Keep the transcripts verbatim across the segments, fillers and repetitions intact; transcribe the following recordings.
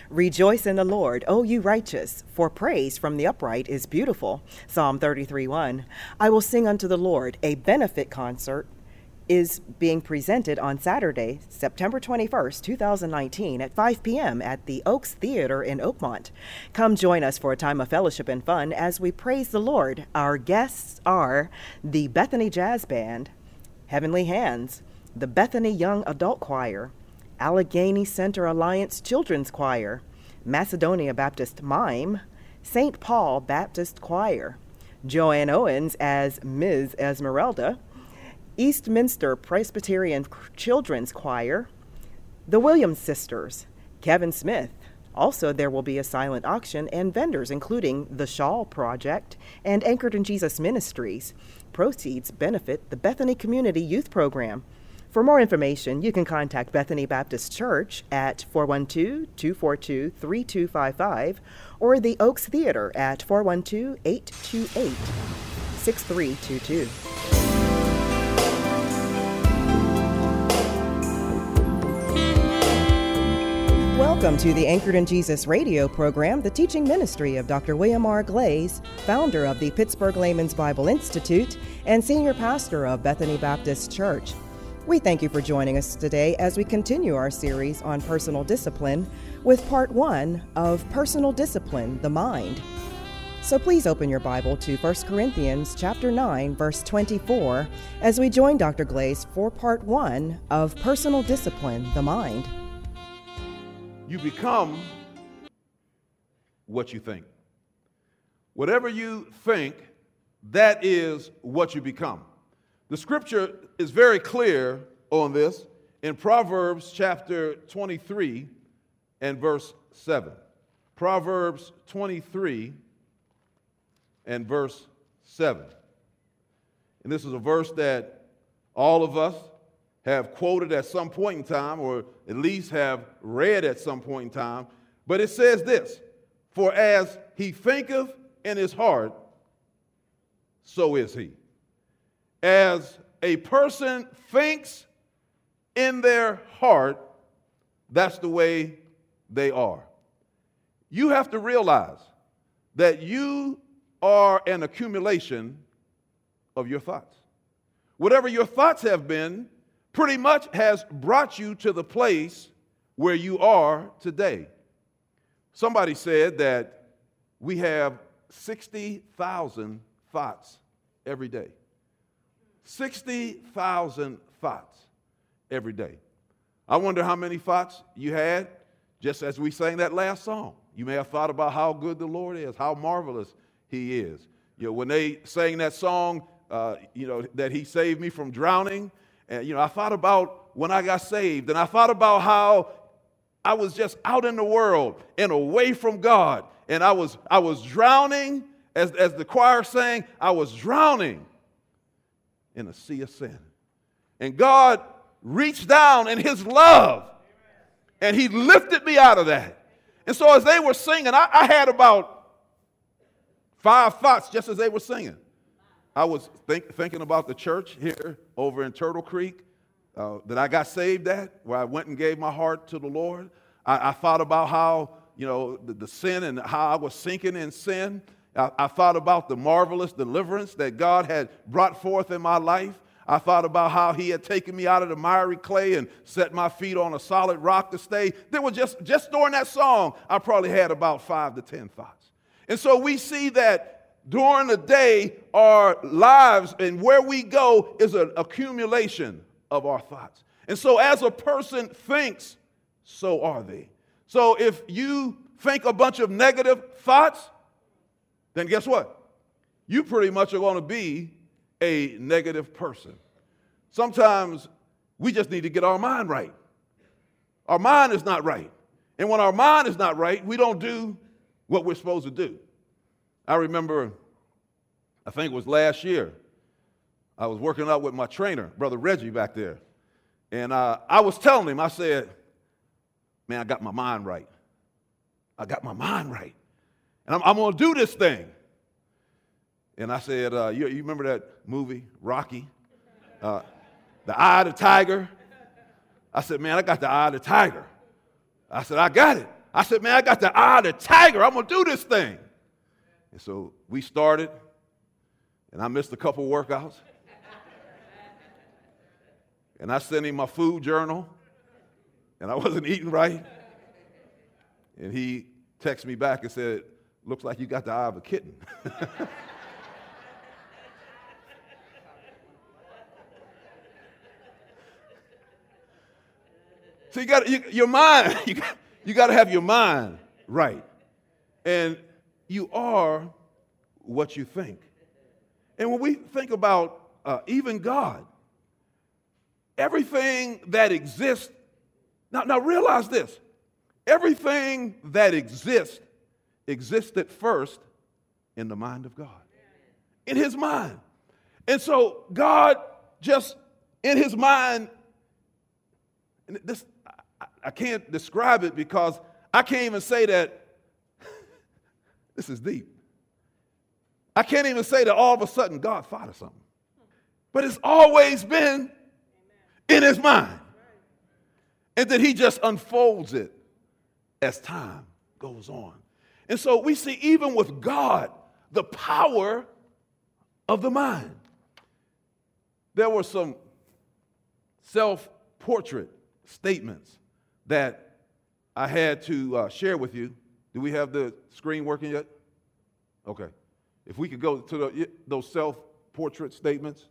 Rejoice in the Lord, O you righteous, for praise from the upright is beautiful. Psalm thirty-three one. I will sing unto the Lord. A benefit concert is being presented on Saturday, September twenty-first, two thousand nineteen at five p.m. at the Oaks Theater in Oakmont. Come join us for a time of fellowship and fun as we praise the Lord. Our guests are the Bethany Jazz Band, Heavenly Hands, the Bethany Young Adult Choir, Allegheny Center Alliance Children's Choir, Macedonia Baptist Mime, Saint Paul Baptist Choir, Joanne Owens as Miz Esmeralda, Eastminster Presbyterian Children's Choir, the Williams Sisters, Kevin Smith. Also, there will be a silent auction and vendors, including the Shawl Project and Anchored in Jesus Ministries. Proceeds benefit the Bethany Community Youth Program. For more information, you can contact Bethany Baptist Church at four one two, two four two, three two five five or the Oaks Theater at four one two, eight two eight, six three two two. Welcome to the Anchored in Jesus radio program, the teaching ministry of Doctor William R. Glaze, founder of the Pittsburgh Layman's Bible Institute and senior pastor of Bethany Baptist Church. We thank you for joining us today as we continue our series on personal discipline with part one of Personal Discipline, the Mind. So please open your Bible to First Corinthians chapter nine, verse twenty-four, as we join Doctor Glaze for part one of Personal Discipline, the Mind. You become what you think. Whatever you think, that is what you become. The scripture is very clear on this in Proverbs chapter twenty-three and verse seven. Proverbs twenty-three and verse seven. And this is a verse that all of us have quoted at some point in time, or at least have read at some point in time. But it says this: for as he thinketh in his heart, so is he. As a person thinks in their heart, that's the way they are. You have to realize that you are an accumulation of your thoughts. Whatever your thoughts have been pretty much has brought you to the place where you are today. Somebody said that we have sixty thousand thoughts every day. sixty thousand thoughts every day. I wonder how many thoughts you had just as we sang that last song. You may have thought about how good the Lord is, how marvelous he is. You know, when they sang that song, uh, you know, that he saved me from drowning, and, you know, I thought about when I got saved, and I thought about how I was just out in the world and away from God, and I was I was drowning, as, as the choir sang, I was drowning in a sea of sin. And God reached down in his love, and he lifted me out of that. And so as they were singing, I, I had about five thoughts just as they were singing. I was think, thinking about the church here over in Turtle Creek uh, that I got saved at, where I went and gave my heart to the Lord. I, I thought about how, you know, the, the sin and how I was sinking in sin. I, I thought about the marvelous deliverance that God had brought forth in my life. I thought about how he had taken me out of the miry clay and set my feet on a solid rock to stay. There was just, just during that song, I probably had about five to ten thoughts. And so we see that during the day, our lives and where we go is an accumulation of our thoughts. And so as a person thinks, so are they. So if you think a bunch of negative thoughts, then guess what? You pretty much are going to be a negative person. Sometimes we just need to get our mind right. Our mind is not right. And when our mind is not right, we don't do what we're supposed to do. I remember, I think it was last year, I was working out with my trainer, Brother Reggie, back there. And uh, I was telling him, I said, man, I got my mind right. I got my mind right. And I'm, I'm going to do this thing. And I said, uh, you, you remember that movie, Rocky? Uh, the Eye of the Tiger? I said, man, I got the Eye of the Tiger. I said, I got it. I said, man, I got the eye of the tiger. I'm going to do this thing. And so we started, and I missed a couple workouts. And I sent him my food journal, and I wasn't eating right. And he texted me back and said, looks like you got the eye of a kitten. So you got you, your mind, you got, you got to have your mind right. And you are what you think. And when we think about uh, even God, everything that exists, now, now realize this, everything that exists existed first in the mind of God, in his mind. And so God just, in his mind, and this, I, I can't describe it because I can't even say that, this is deep. I can't even say that all of a sudden God thought of something. But it's always been in his mind. And then he just unfolds it as time goes on. And so we see even with God, the power of the mind. There were some self-portrait statements that I had to uh, share with you. Do we have the screen working yet? Okay. If we could go to the, those self-portrait statements.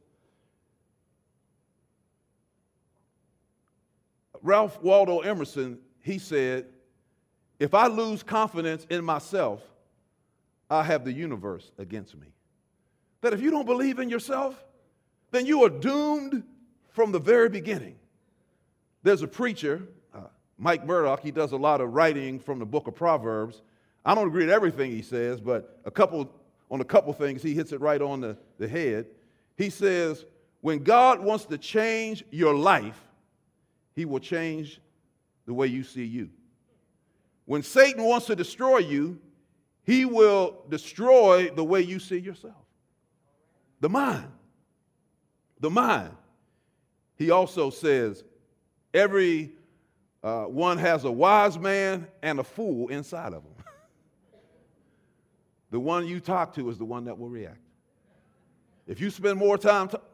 Ralph Waldo Emerson, he said, if I lose confidence in myself, I have the universe against me. That if you don't believe in yourself, then you are doomed from the very beginning. There's a preacher, uh, Mike Murdoch, he does a lot of writing from the book of Proverbs. I don't agree with everything he says, but a couple on a couple things, he hits it right on the, the head. He says, when God wants to change your life, he will change the way you see you. When Satan wants to destroy you, he will destroy the way you see yourself. The mind. The mind. He also says, every uh, one has a wise man and a fool inside of him. The one you talk to is the one that will react. If you spend more time talking,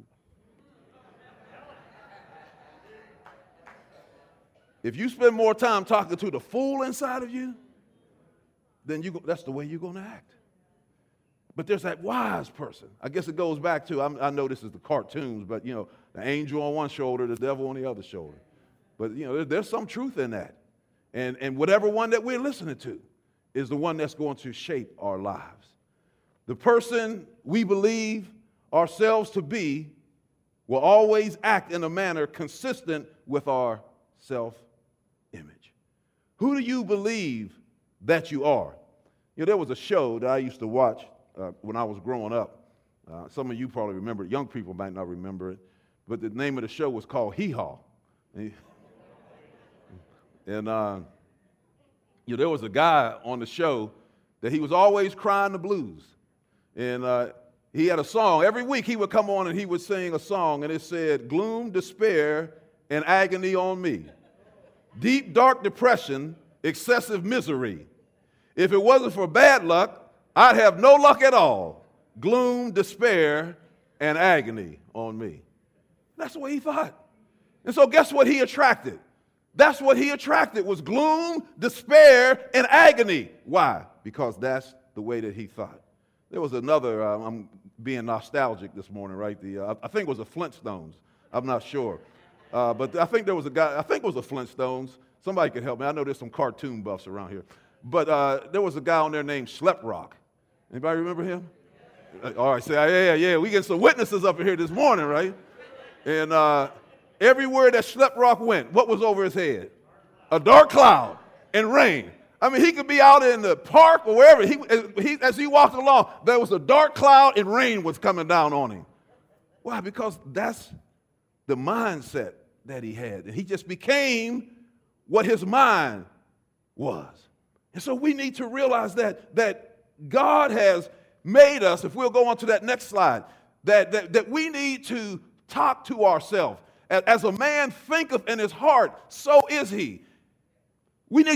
if you spend more time talking to the fool inside of you, then you, that's the way you're going to act. But there's that wise person. I guess it goes back to, I'm, I know this is the cartoons, but, you know, the angel on one shoulder, the devil on the other shoulder. But, you know, there, there's some truth in that. And, and whatever one that we're listening to is the one that's going to shape our lives. The person we believe ourselves to be will always act in a manner consistent with our self-image. Who do you believe that you are? You know, there was a show that I used to watch uh, when I was growing up. Uh, some of you probably remember it. Young people might not remember it. But the name of the show was called Hee Haw. And, and uh, you know, there was a guy on the show that he was always crying the blues. And uh, he had a song. Every week he would come on and he would sing a song, and it said, gloom, despair, and agony on me. Deep, dark depression, excessive misery. If it wasn't for bad luck, I'd have no luck at all. Gloom, despair, and agony on me. That's the way he thought. And so guess what he attracted? That's what he attracted was gloom, despair, and agony. Why? Because that's the way that he thought. There was another, uh, I'm being nostalgic this morning, right? The uh, I think it was the Flintstones. I'm not sure. Uh, but I think there was a guy, I think it was the Flintstones. Somebody could help me. I know there's some cartoon buffs around here. But uh, there was a guy on there named Schleprock. Anybody remember him? All right, say, yeah, yeah, we get some witnesses up in here this morning, right? And uh, everywhere that Schleprock went, what was over his head? A dark cloud and rain. I mean, he could be out in the park or wherever. He, he, as he walked along, there was a dark cloud and rain was coming down on him. Why? Because that's the mindset that he had. And he just became what his mind was. And so we need to realize that, that God has made us, if we'll go on to that next slide, that, that, that we need to talk to ourselves. As a man thinketh in his heart, so is he. We need to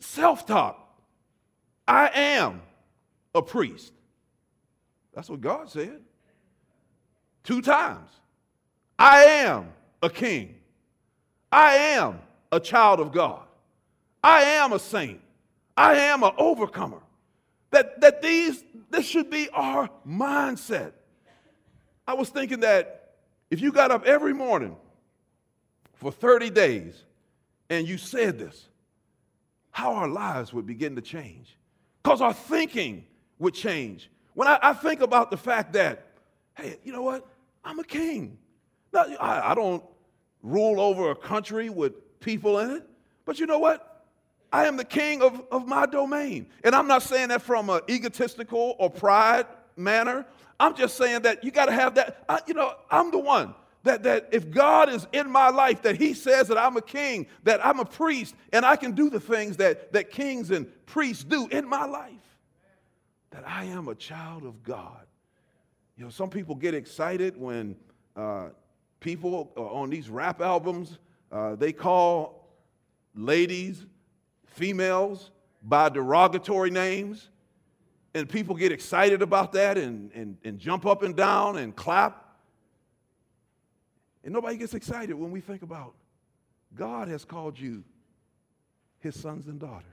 self-talk. I am a priest. That's what God said. Two times. I am a king. I am a child of God. I am a saint. I am an overcomer. That, that these, this should be our mindset. I was thinking that if you got up every morning for thirty days and you said this, how our lives would begin to change. Because our thinking would change. When I, I think about the fact that, hey, you know what? I'm a king. Now, I, I don't rule over a country with people in it. But you know what? I am the king of, of my domain. And I'm not saying that from an egotistical or pride manner. I'm just saying that you got to have that. I, you know, I'm the one that, that if God is in my life, that he says that I'm a king, that I'm a priest, and I can do the things that, that kings and priests do in my life, that I am a child of God. You know, some people get excited when uh, people uh, on these rap albums, uh, they call ladies, females, by derogatory names. And people get excited about that and, and, and jump up and down and clap. And nobody gets excited when we think about God has called you his sons and daughters.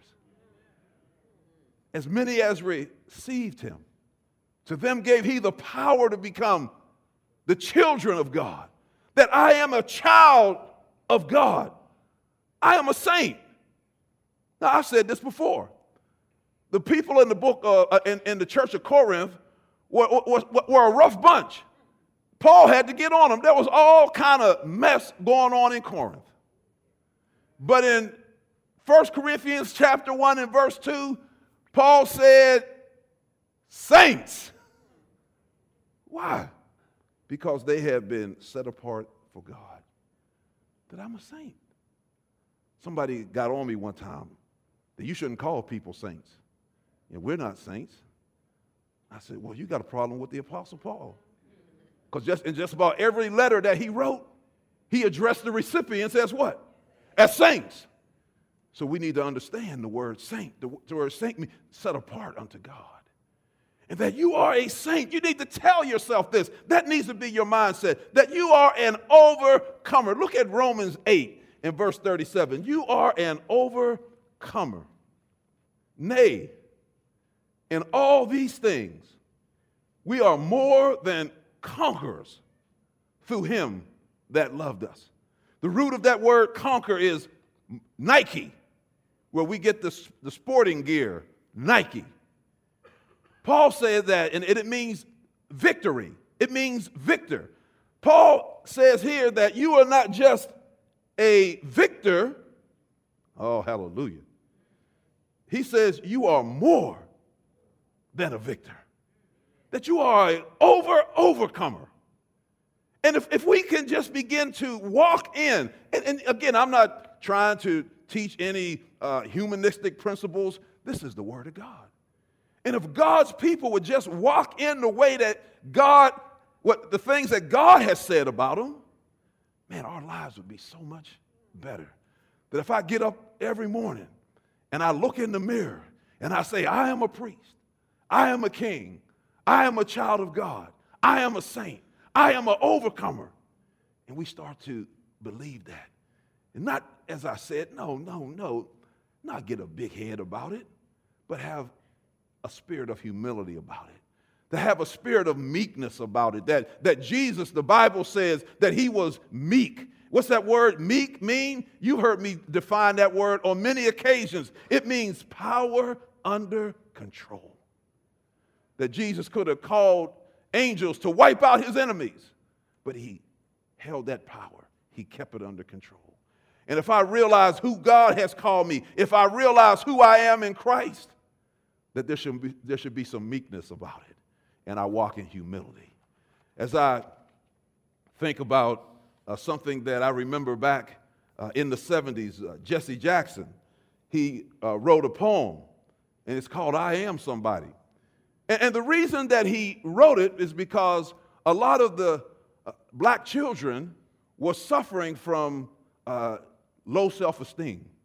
As many as received him, to them gave he the power to become the children of God. That I am a child of God. I am a saint. Now, I've said this before. The people in the book, uh, in, in the church of Corinth were, were, were a rough bunch. Paul had to get on them. There was all kind of mess going on in Corinth. But in First Corinthians chapter one and verse two, Paul said, saints. Why? Because they have been set apart for God. That I'm a saint. Somebody got on me one time that you shouldn't call people saints. And we're not saints. I said, well, you got a problem with the Apostle Paul. Because just in just about every letter that he wrote, he addressed the recipients as what? As saints. So we need to understand the word saint. The, the word saint means set apart unto God. And that you are a saint. You need to tell yourself this. That needs to be your mindset. That you are an overcomer. Look at Romans eight and verse thirty-seven. You are an overcomer. Nay, in all these things, we are more than conquerors through him that loved us. The root of that word conquer is Nike, where we get the, the sporting gear, Nike. Paul says that, and it means victory. It means victor. Paul says here that you are not just a victor. Oh, hallelujah. He says you are more than a victor. That you are an over overcomer. And if, if we can just begin to walk in, and, and again, I'm not trying to teach any uh, humanistic principles. This is the Word of God. And if God's people would just walk in the way that God, what the things that God has said about them, man, our lives would be so much better. That if I get up every morning and I look in the mirror and I say, I am a priest, I am a king, I am a child of God, I am a saint, I am an overcomer. And we start to believe that. And not, as I said, no, no, no, not get a big head about it, but have a spirit of humility about it. To have a spirit of meekness about it. That, that Jesus, the Bible says that he was meek. What's that word meek mean? You heard me define that word on many occasions. It means power under control. That Jesus could have called angels to wipe out his enemies, but he held that power. He kept it under control. And if I realize who God has called me, if I realize who I am in Christ, that there should be, there should be some meekness about it, and I walk in humility. As I think about uh, something that I remember back uh, in the seventies, uh, Jesse Jackson, he uh, wrote a poem, and it's called I Am Somebody. And, and the reason that he wrote it is because a lot of the uh, black children were suffering from uh, low self-esteem.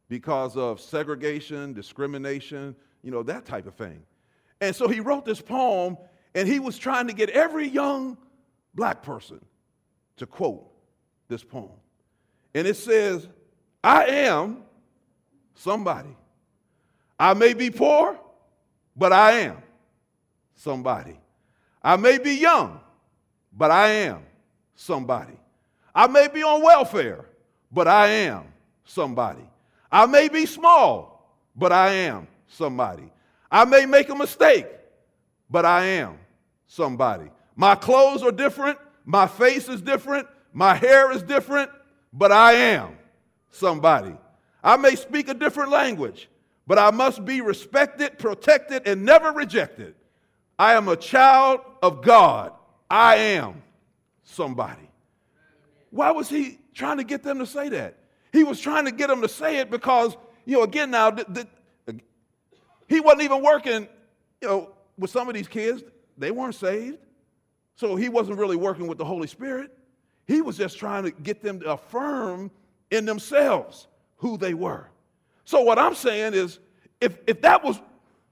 because of segregation, discrimination, you know, that type of thing. And so he wrote this poem, and he was trying to get every young black person to quote this poem. And it says, I am somebody. I may be poor, but I am somebody. I may be young, but I am somebody. I may be on welfare, but I am somebody. I may be small, but I am somebody. I may make a mistake, but I am somebody. My clothes are different, my face is different, my hair is different, but I am somebody. I may speak a different language, but I must be respected, protected, and never rejected. I am a child of God. I am somebody. Why was he trying to get them to say that? He was trying to get them to say it because, you know, again now, the, the, he wasn't even working, you know, with some of these kids. They weren't saved. So he wasn't really working with the Holy Spirit. He was just trying to get them to affirm in themselves who they were. So what I'm saying is, if, if that was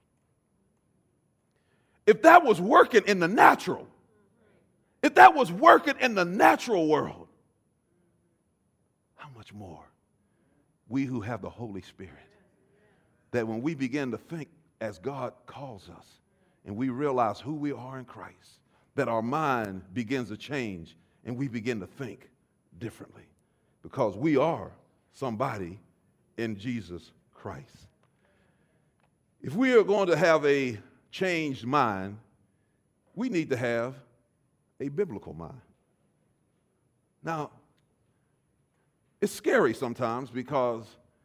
if that was working in the natural, if that was working in the natural world, how much more we who have the Holy Spirit, that when we begin to think as God calls us and we realize who we are in Christ, that our mind begins to change and we begin to think differently because we are somebody in Jesus Christ. If we are going to have a changed mind, we need to have a biblical mind. Now, it's scary sometimes because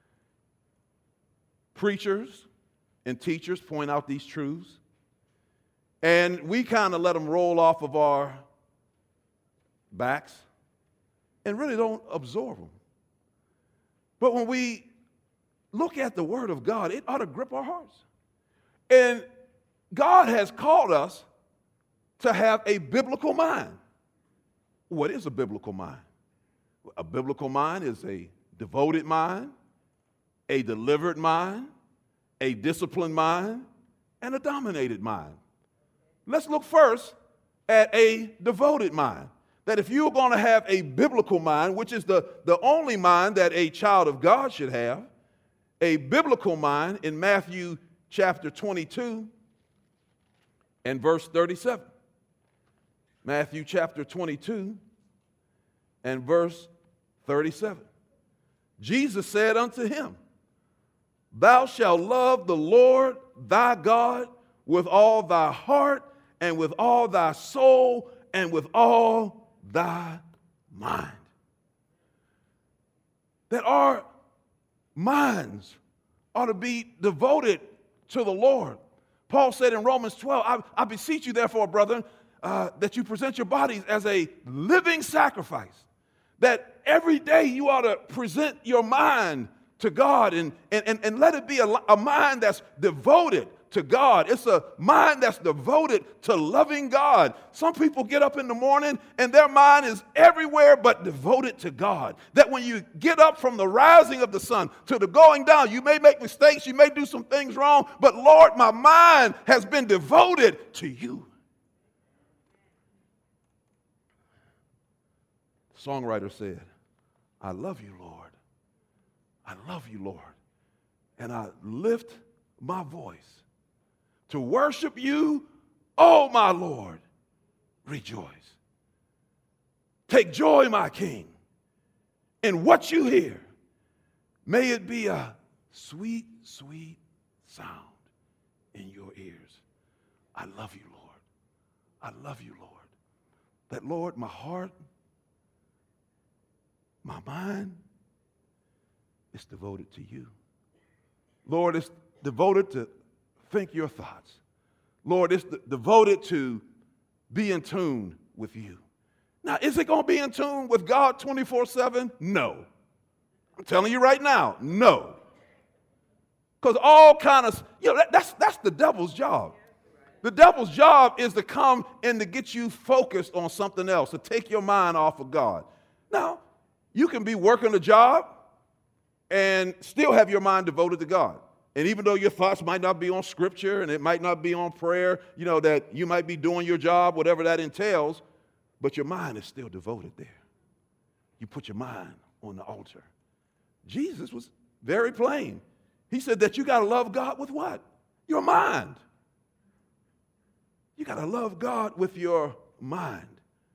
preachers and teachers point out these truths, and we kind of let them roll off of our backs and really don't absorb them. But when we look at the Word of God, it ought to grip our hearts. And God has called us to have a biblical mind. What is a biblical mind? A biblical mind is a devoted mind, a delivered mind, a disciplined mind, and a dominated mind. Let's look first at a devoted mind. That if you're going to have a biblical mind, which is the, the only mind that a child of God should have, a biblical mind in Matthew chapter twenty-two and verse thirty-seven. Matthew chapter twenty-two and verse thirty-seven. Jesus said unto him, Thou shalt love the Lord thy God with all thy heart and with all thy soul and with all thy mind. That our minds ought to be devoted to the Lord. Paul said in Romans twelve, I, I beseech you therefore, brethren, uh, that you present your bodies as a living sacrifice. That every day you ought to present your mind to God and, and, and, and let it be a, a mind that's devoted to God. It's a mind that's devoted to loving God. Some people get up in the morning and their mind is everywhere but devoted to God. That when you get up from the rising of the sun to the going down, you may make mistakes, you may do some things wrong, but Lord, my mind has been devoted to you. The songwriter said, I love you, Lord. I love you, Lord. And I lift my voice to worship you, oh my Lord, rejoice. Take joy, my King, in what you hear. May it be a sweet, sweet sound in your ears. I love you, Lord. I love you, Lord. That, Lord, my heart, my mind is devoted to you. Lord, it's devoted to think your thoughts. Lord, it's de- devoted to be in tune with you. Now, is it going to be in tune with God twenty-four seven? No. I'm telling you right now, no. Because all kind of, you know, that, that's, that's the devil's job. The devil's job is to come and to get you focused on something else, to take your mind off of God. Now, you can be working a job and still have your mind devoted to God. And even though your thoughts might not be on scripture and it might not be on prayer, you know, that you might be doing your job, whatever that entails, but your mind is still devoted there. You put your mind on the altar. Jesus was very plain. He said that you got to love God with what? Your mind. You got to love God with your mind.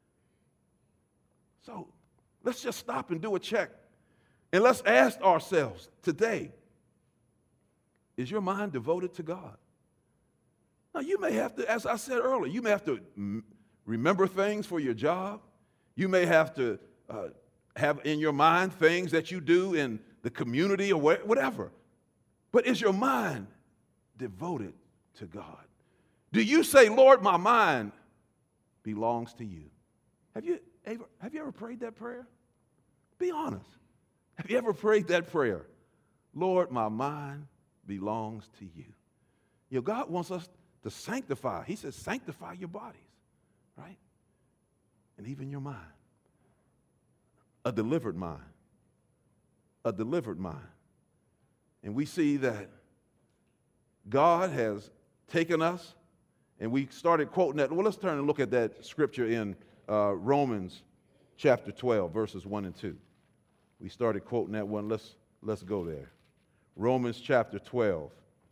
So let's just stop and do a check. And let's ask ourselves today, is your mind devoted to God? Now, you may have to, as I said earlier, you may have to m- remember things for your job. You may have to uh, have in your mind things that you do in the community or wh- whatever. But is your mind devoted to God? Do you say, Lord, my mind belongs to you? Have you ever, have you ever prayed that prayer? Be honest. Have you ever prayed that prayer? Lord, my mind belongs to you. You know, God wants us to sanctify. He says, sanctify your bodies, right? And even your mind. A delivered mind. A delivered mind. And we see that God has taken us, and we started quoting that. Well, let's turn and look at that scripture in uh, Romans chapter twelve, verses one and two. We started quoting that one. Let's, let's go there. Romans chapter twelve,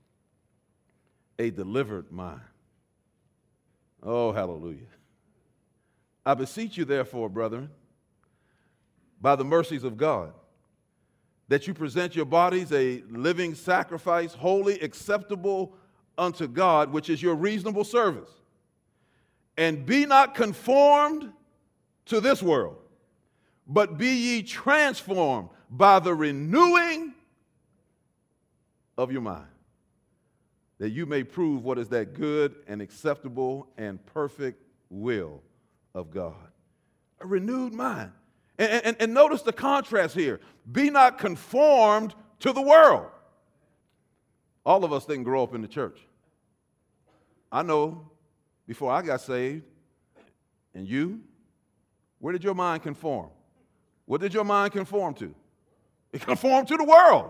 a delivered mind. Oh, hallelujah. I beseech you, therefore, brethren, by the mercies of God, that you present your bodies a living sacrifice, holy, acceptable unto God, which is your reasonable service. And be not conformed to this world, but be ye transformed by the renewing of your mind, that you may prove what is that good and acceptable and perfect will of God. A renewed mind. And, and, and notice the contrast here. Be not conformed to the world. All of us didn't grow up in the church. I know before I got saved, and you, where did your mind conform? What did your mind conform to? It conformed to the world.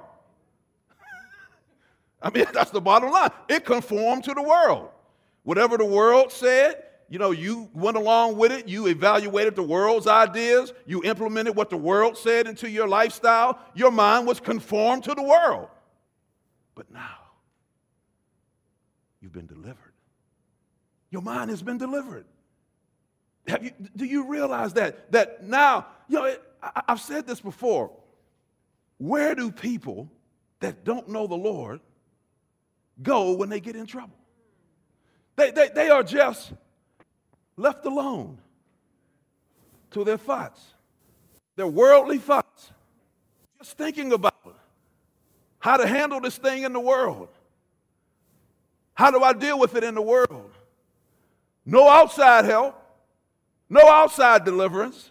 I mean, that's the bottom line. It conformed to the world. Whatever the world said, you know, you went along with it. You evaluated the world's ideas. You implemented what the world said into your lifestyle. Your mind was conformed to the world. But now, you've been delivered. Your mind has been delivered. Have you, do you realize that? That now, you know, it, I, I've said this before. Where do people that don't know the Lord go when they get in trouble? They, they, they are just left alone to their thoughts, their worldly thoughts, just thinking about how to handle this thing in the world. How do I deal with it in the world? No outside help, no outside deliverance,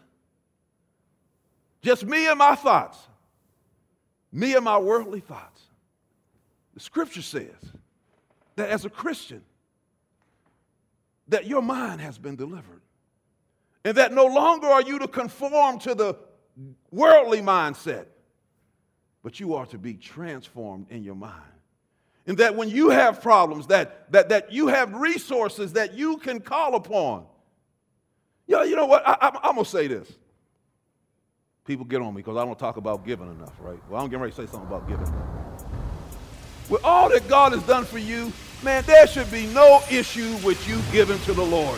just me and my thoughts, me and my worldly thoughts. The scripture says that as a Christian, that your mind has been delivered. And that no longer are you to conform to the worldly mindset, but you are to be transformed in your mind. And that when you have problems, that, that, that you have resources that you can call upon. You know, you know what? I, I, I'm going to say this. People get on me because I don't talk about giving enough, right? Well, I'm getting ready to say something about giving enough. With all that God has done for you, man, there should be no issue with you giving to the Lord.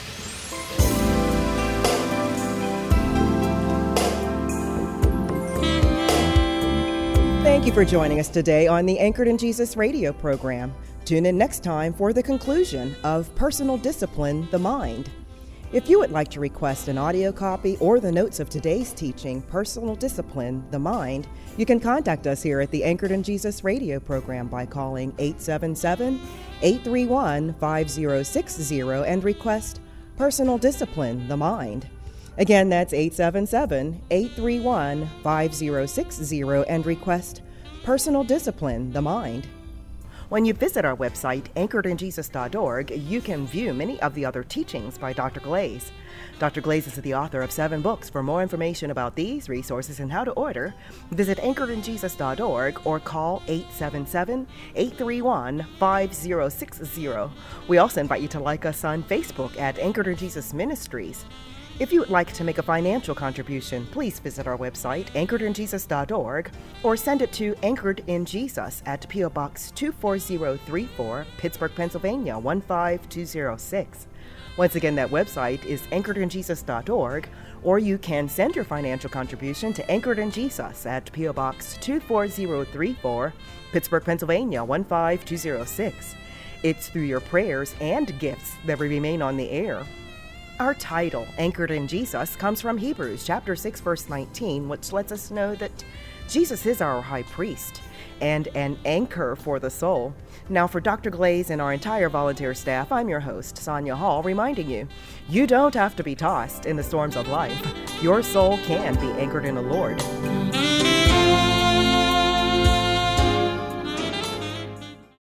Thank you for joining us today on the Anchored in Jesus radio program. Tune in next time for the conclusion of Personal Discipline, the Mind. If you would like to request an audio copy or the notes of today's teaching, Personal Discipline, the Mind, you can contact us here at the Anchored in Jesus radio program by calling eight seven seven, eight three one, five zero six zero and request Personal Discipline, the Mind. Again, that's eight seven seven, eight three one, five zero six zero and request Personal Discipline, the Mind. When you visit our website, anchored in jesus dot org, you can view many of the other teachings by Doctor Glaze. Doctor Glaze is the author of seven books. For more information about these resources and how to order, visit anchored in jesus dot org or call eight seven seven, eight three one, five zero six zero. We also invite you to like us on Facebook at Anchored in Jesus Ministries. If you would like to make a financial contribution, please visit our website, anchored in jesus dot org, or send it to Anchored in Jesus at P O Box two four zero three four, Pittsburgh, Pennsylvania one five two zero six. Once again, that website is anchored in jesus dot org, or you can send your financial contribution to Anchored in Jesus at P O Box two four zero three four, Pittsburgh, Pennsylvania one five two zero six. It's through your prayers and gifts that we remain on the air. Our title, Anchored in Jesus, comes from Hebrews chapter six, verse nineteen, which lets us know that Jesus is our high priest and an anchor for the soul. Now, for Doctor Glaze and our entire volunteer staff, I'm your host, Sonia Hall, reminding you, you don't have to be tossed in the storms of life. Your soul can be anchored in the Lord.